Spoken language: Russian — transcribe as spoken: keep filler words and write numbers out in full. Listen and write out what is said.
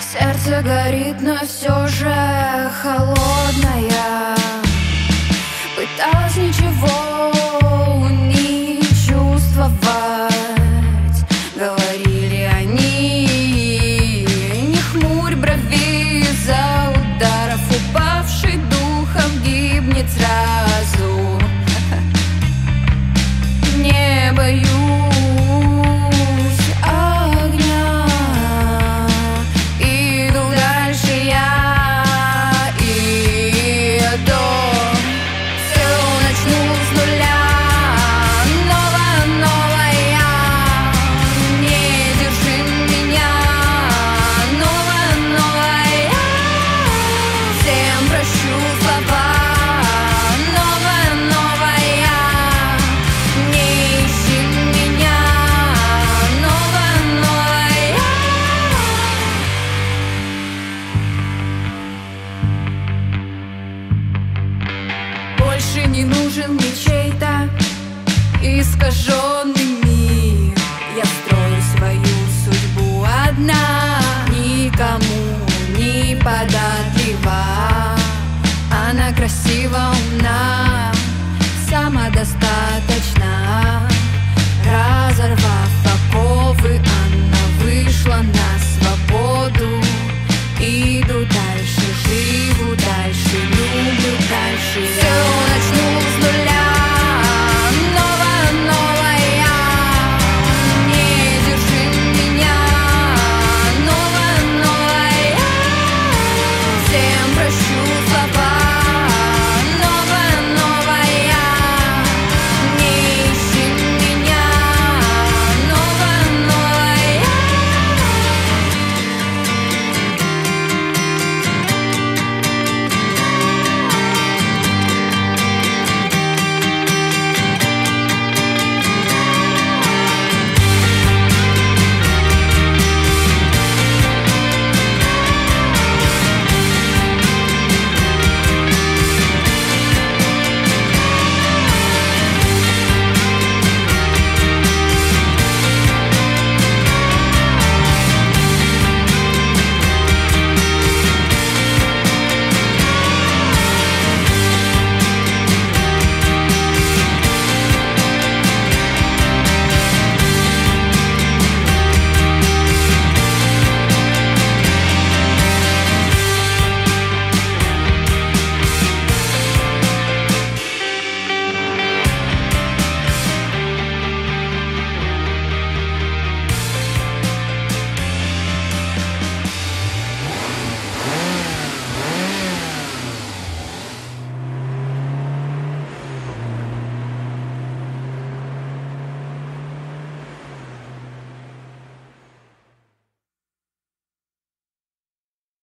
Сердце горит, но все же холодная. Пыталась ничего не чувствовать. Говорили они: не хмурь брови, за ударов упавший духом гибнет сразу. Не боюсь огня, иду дальше я, и то все начну с нуля. Новая, новая, не держи меня. Новая, новая, всем прощу слова. Новая, новая, не ищи меня. Новая, новая. Больше не нужен мне чей-то искаженный мир. Я строю свою судьбу одна, никому не податлива. Она красива, умна, самодостаточна. Разорвать